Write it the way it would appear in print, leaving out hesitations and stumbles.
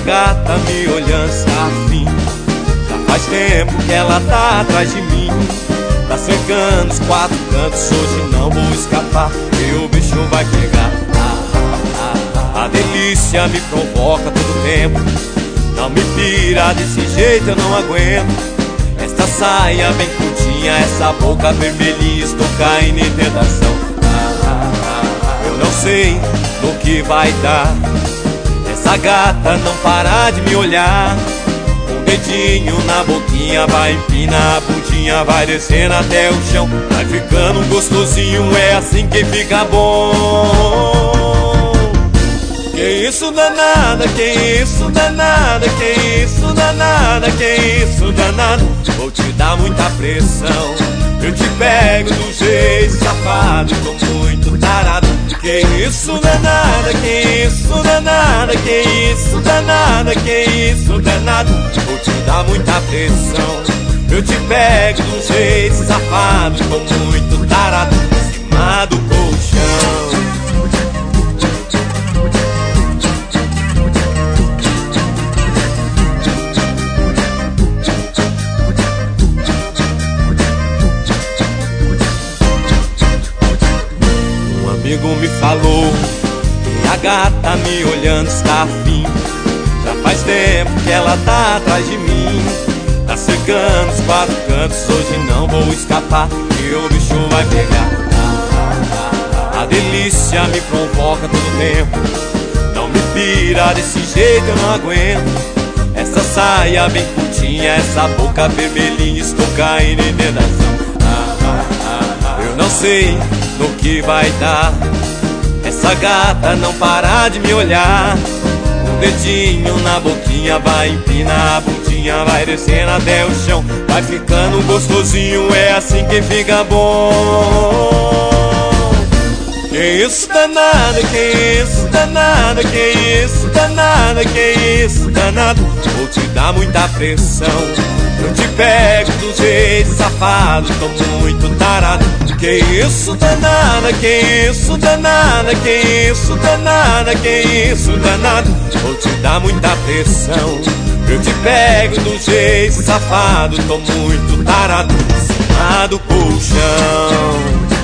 gata me olhando, está afim. Já faz tempo que ela tá atrás de mim. Tá cercando os quatro cantos, hoje não vou escapar, e o bicho vai pegar. A delícia me provoca todo tempo. Não me pira desse jeito, eu não aguento. Esta saia bem curtinha, essa boca vermelhinha, estou caindo em tentação. Eu não sei no que vai dar. Essa gata não para de me olhar. Um dedinho na boquinha, vai empinar a bundinha, vai descendo até o chão. Vai ficando gostosinho, é assim que fica bom. Que isso danada, que isso danada, que isso danada, que isso danada. Vou te dar muita pressão, eu te pego do jeito safado, tô muito tarado. Que isso danada, que isso danada, que isso danada, que isso danado. Vou te dar muita pressão, eu te pego do jeito safado, tô muito tarado, em cima do colchão. Um amigo me falou que a gata me olhando está afim. Já faz tempo que ela tá atrás de mim. Tá cercando os quatro cantos, hoje não vou escapar, e o bicho vai pegar. A delícia me provoca todo tempo. Não me pira desse jeito, eu não aguento. Essa saia bem curtinha, essa boca vermelhinha, estou caindo em tentação. Eu não sei no que vai dar. Essa gata não para de me olhar. Um dedinho na boquinha, vai empinar a bundinha, vai descendo até o chão. Vai ficando gostosinho, é assim que fica bom. Que isso danada, que isso danada, que isso danada, que isso danado. Vou te dar muita pressão, eu te pego do jeito safado, tô muito tarado. Que isso danada, que isso danada, que isso danada, que isso danado. Vou te dar muita pressão, eu te pego do jeito safado, tô muito tarado, em cima do colchão.